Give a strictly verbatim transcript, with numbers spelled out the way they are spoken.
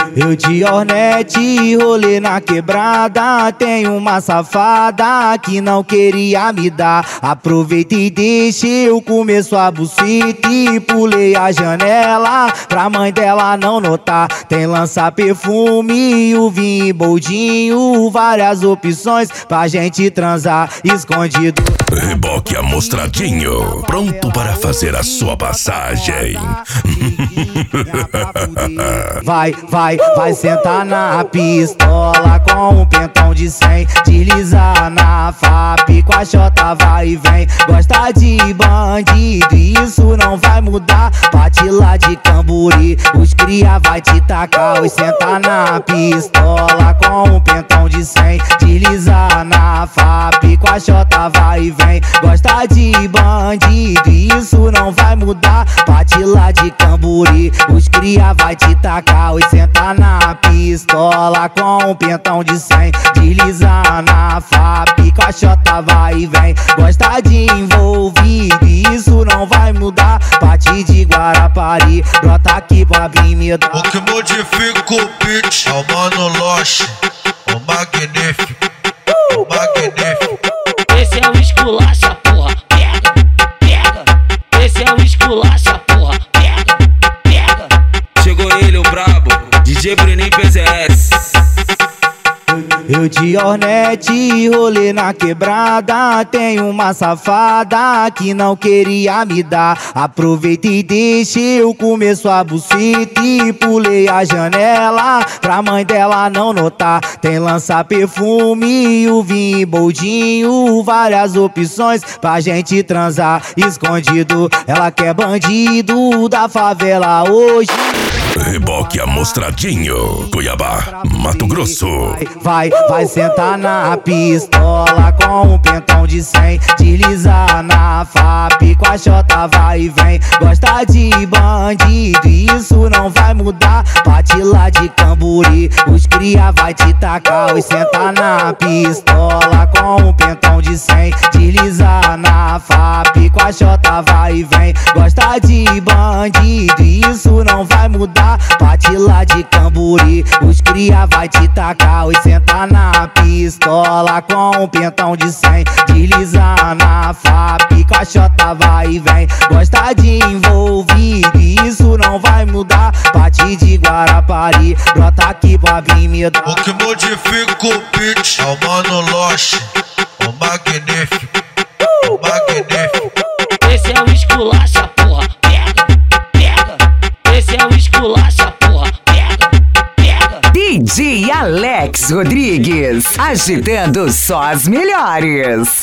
Eu de Hornet, rolê na quebrada. Tem uma safada que não queria me dar. Aproveita e deixa eu comer sua buceta. E pulei a janela pra mãe dela não notar. Tem lança perfume, o vinho boldinho. Várias opções pra gente transar escondido. Reboque amostradinho, pronto para fazer a sua passagem. Vai, vai, vai sentar na pistola com um pentão de cem. Deslizar na F A P com a Xota vai e vem. Gosta de bandido e isso não vai mudar. Bate lá de Camburi, os cria vai te tacar. Oi, senta na pistola com um pentão de cem. Deslizar na F A P com a Xota vai e vem. Gosta de bandido e isso não vai mudar. Bate lá de Camburi, os cria vai te tacar. Oi, senta na pistola com um pentão de cem. Deslizar na F A P com a Xota vai e vem. Gosta de envolvido e isso não vai mudar. Bate de Guarapari, brota aqui pra vir me dar. O que modifica o beat é o Mano Loche, o magnífico, o magnífico. Esse é o esculacha, porra, pega, pega. Esse é o esculacha, porra, pega, pega. Chegou ele, o brabo, D J Bruninho P Z S. Eu de Hornet, rolê na quebrada. Tem uma safada que não queria me dar. Aproveita e deixa eu comer sua buceta. E pulei a janela pra mãe dela não notar. Tem lança perfume, o vinho boldinho. Várias opções pra gente transar escondido. Ela quer bandido da favela hoje. Reboque amostradinho, Cuiabá, Mato Grosso. Vai, vai sentar na pistola com um pentão de cem. Deslizar na F A P com a Xota vai e vem. Gosta de bandido e isso não vai mudar. Bate lá de Camburi, os cria vai te tacar. Oi, senta na pistola com um pentão de cem. Deslizar na F A P com a Xota vai e vem. Gosta de bandido e isso não vai mudar. Bate lá de Camburi, os cria vai te tacar. Oi, senta na pistola com um pentão de cem. Deslizar na F A P com a Xota vai e vem. Gosta de envolvido e isso não vai mudar. Bate de Guarapari, brota aqui pra vir me dar. O que modifica o beat é o Mano Loche, o magnífico, o magnífico. Esse é o esculacha, porra, pega, pega. Esse é o esculacha, porra, pega, pega. D J Alex Rodrigues, agitando só as melhores.